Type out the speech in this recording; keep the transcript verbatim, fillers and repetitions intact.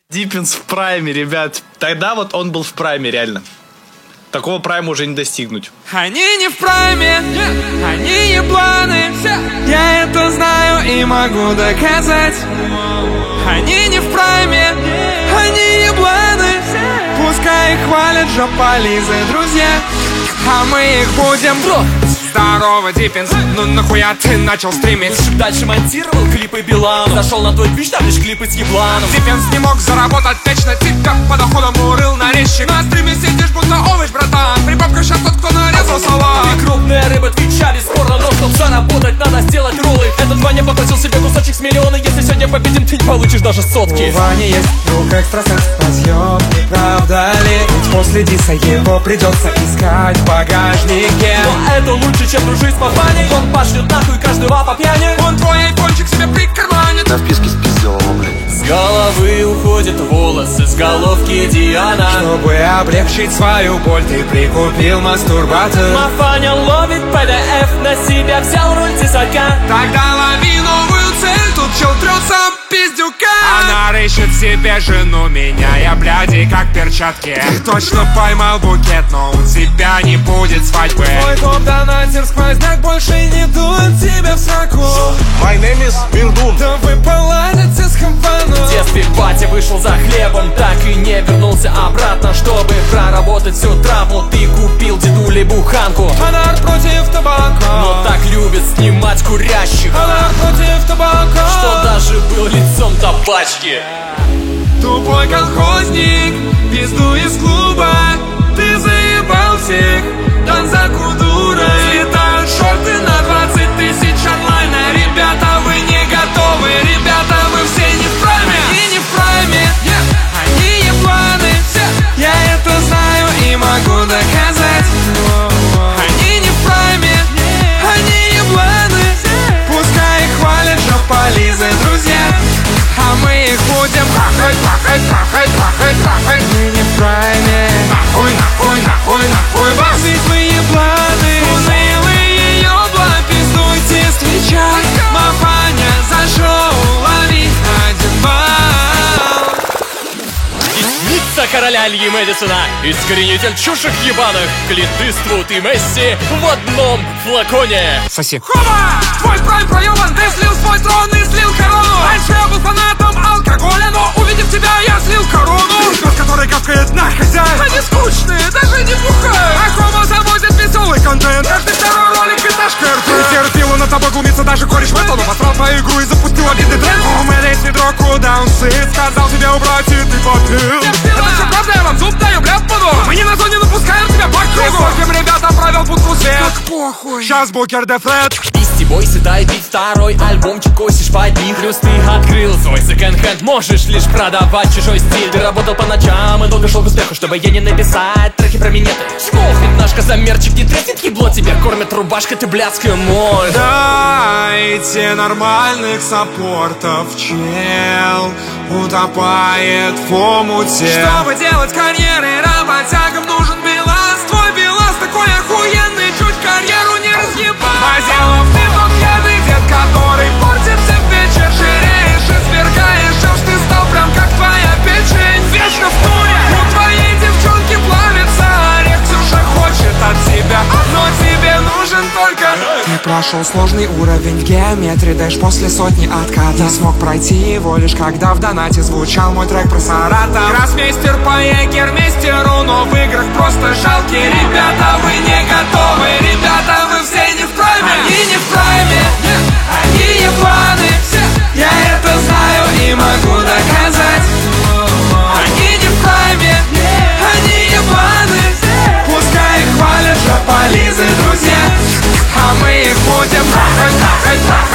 Диппинс в прайме, ребят. Тогда вот он был в прайме, реально. Такого прайма уже не достигнуть. Они не в прайме, они ебланы. Я это знаю и могу доказать. Они не в прайме, они ебланы. Пускай их хвалят жополизы, друзья, а мы их будем. Здорово, Диппинс, ну нахуя ты начал стримить? Дальше монтировал клипы Билана. Зашел на твой твич, там лишь клипы с ебланом. Диппинс не мог заработать вечно, тебя по доходам урыл нарезчик. На стриме сидишь будто овощ, братан. Прибавка сейчас тот, кто нарезал салат. Ты крупная рыба твича, бесспорно, но чтоб заработать, надо сделать роллы. Этот Ваня попросил себе кусочек с миллиона. Если сегодня победим, ты не получишь даже сотки. У Вани есть друг экстрасенс по съемке, правда ли? Ведь после диса его придется искать в багажнике. Но это лучше, чем дружить с папаней. Он пошлет нахуй каждого по пьяни. Он твой айфончик себе прикарманит. На вписке спиздил его, блядь. С головы уходят волосы, с головки Диана. Чтобы облегчить свою боль, ты прикупил мастурбатор. Мафаня ловит пи ди эф, на себя взял руль тесака. Тогда лови новую цель, тут чел трется пиздюка. Она рыщет себе жену, меняя бляди как перчатки. Ты точно поймал букет, но у тебя не будет свадьбы. Твой топ-донатер сквозняк больше не дует тебе в сраку. My name is Вирдун. Да вы поладите с компаном. В детстве батя вышел за хлебом, так и не вернулся обратно, чтобы проработать всю травму. Ты купил дедуле буханку. Она против табака, но так любит снимать курящих. Она против табака, что даже был лицом табачки. Тупой колхозник, пизду из клуба. Ты заебал всех, Донзаку дура. Летают шорты на двадцать тысяч онлайна. Ребята, вы не готовы, ребята, вы все не в прайме. Они не в прайме, yeah. Они ебланы. Я это знаю и могу доказать. Они не в прайме, они ебланы. Пускай их хвалят жополизы, друзья, а мы их будем трахать, трахать, трахать, трахать, трахать. Мы не в прайме. Нахуй, нахуй, нахуй, нахуй вас. Ведь вы ебланы. Унылые ёбла, пиздуйте с твича. Мафаня за шоу, лови один балл. Десница короля Ильи Мэдисона, искоренитель чушек ебаных, Клинт Иствуд и Месси в одном флаконе. Соси. Хоба! Твой прайм проебан, ты слил свой трон и слил корону. Раньше я был фанатом алкоголя, но увидев тебя, я слил корону. Тот, который капкает на хозяин. Они скучные, даже не бухают. А Хома завозит веселый контент. Каждый второй ролик пятнашка эр пэ. Терпила на тобой глумится даже кореш в этом. Посрал твою игру и запустил обидный тренд. У меня есть ведро, куда он сыт. Сказал тебе убрать и ты попил. Это все правда, я вам зуб даю, бля, буду. Мы не на зоне напускаем тебя по кругу. Скольким ребятам провел будку свет. Как похуй. Сейчас букер дефред. Бисти бойся, дай бить второй альбомчик, косишь под них. Плюс ты открыл свой секонд-хенд, можешь лишь продавать чужой стиль. Ты работал по ночам и долго шел к успеху, чтобы ей не написать треки про минеты. Смолкнет наш козамерчик, не треснет ебло, тебя кормят рубашкой, ты блядская моль. Дайте нормальных саппортов, чел утопает в омуте. Чтобы делать карьеры, работягам нужен Белаз. Твой Белаз такой охуенный, чуть карьеру не разъебал. А дело в ты тот пьяный дед, который портит тебе вечер. Жиреешь и свергаешь, аж ты стал прям как твоя печень. Вечно в туре, у твоей девчонки плавится орех. Ксюша хочет от тебя, но тебе нужен только. Ты прошел сложный уровень в геометрии, дэш после сотни отката. Не смог пройти его лишь когда в донате звучал мой трек про Саратов. Гроссмейстер по егермейстеру, но в играх просто жалкие. Ребята, вы не готовы, ребята, вы все не в прайме. Они не в прайме, они ебланы. Я это знаю и могу доказать. Они не в прайме, они ебланы. Пускай их хвалят жополизы, друзья, а мы их будем трахать, трахать, трахать.